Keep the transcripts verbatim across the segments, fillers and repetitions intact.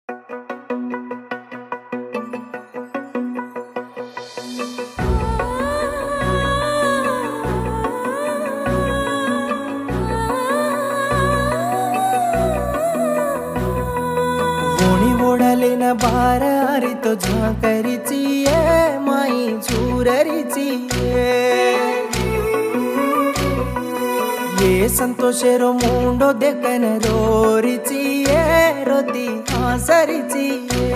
न बार आरी तो झांकरीची माई झूररीची ये संतोषेरो मुंडो देखन रोरीची रोती हासरीची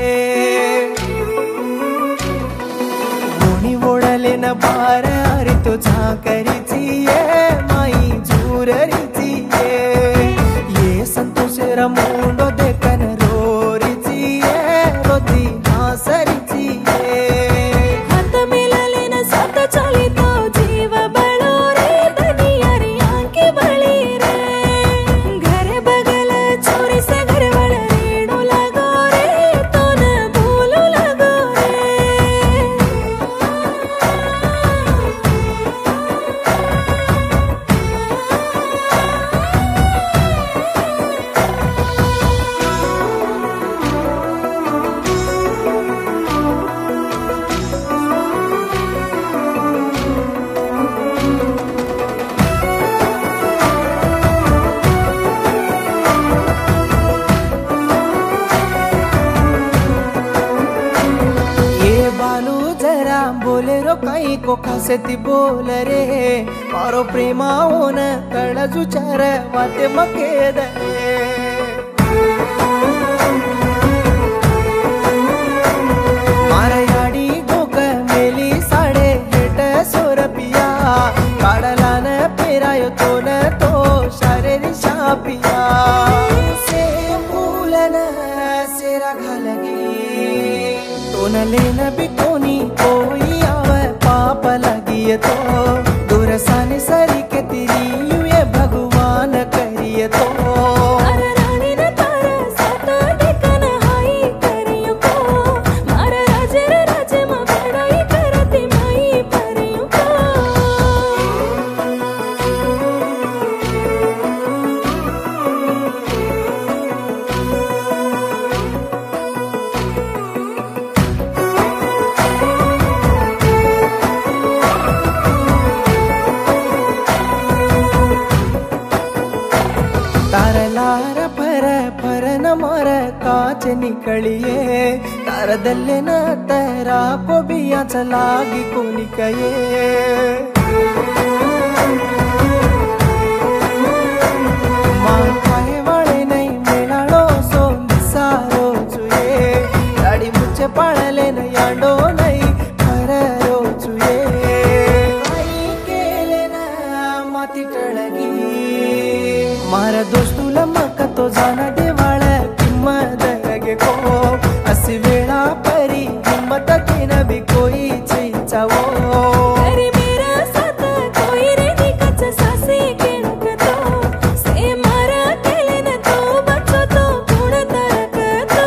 मुनी ओढले न बार आरी तो झांकरीची माई झूररीची ये संतोषेरो मुंडो देखन बोलेरो कई को खासेती बोल रे मारो प्रेमा होन कळजु चार वाते मकेद मारा याडी गोक मेली साडे हेट सोरपिया काढला न पेरायो तो न तो शारेरी शापिया से फूलन सेरा घालगी तो न लेन भी कोनी कोई पाप लगिए तो दुरसाने सरी के तेरी यूं ये भगवान करिए तो तारलार पर पर न मर काच निकलिए तारदल्ले न तेरा को बिया चलागी को निकये मां खाए वाले नहीं मेलाड़ो सो सारो चुए गाड़ी मुझे पड़ले न याडो नहीं खरो चुए आई केले न माती टळगी मारा दोस्तुला मका तो जाना देवाळ किंमत लगे को असी वेळा परी हिम्मत तीन भी कोई चीचावो अरे मेरा साथ कोई रे निकच सासे केणक तो से मारा केले न तो बच्चो तो गुण तरक तो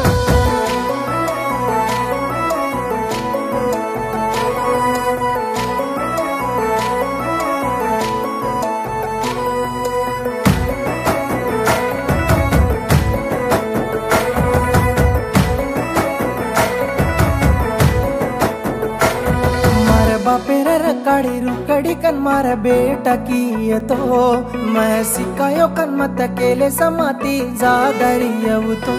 बापेरा रकाड़ी रुकड़ी कन मारा बेटा की तो मैं सिकायो कन मत केले समाती जादरियव तो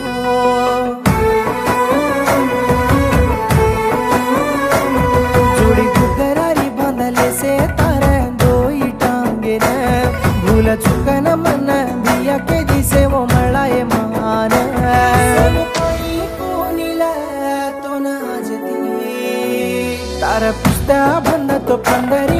जोड़ी गुगरारी बांधले से तारे दो ही टांगे न भूल चुकन मन बिया के दिसे वो मलाए मान तारा पुस्ता बंद तो पंडरी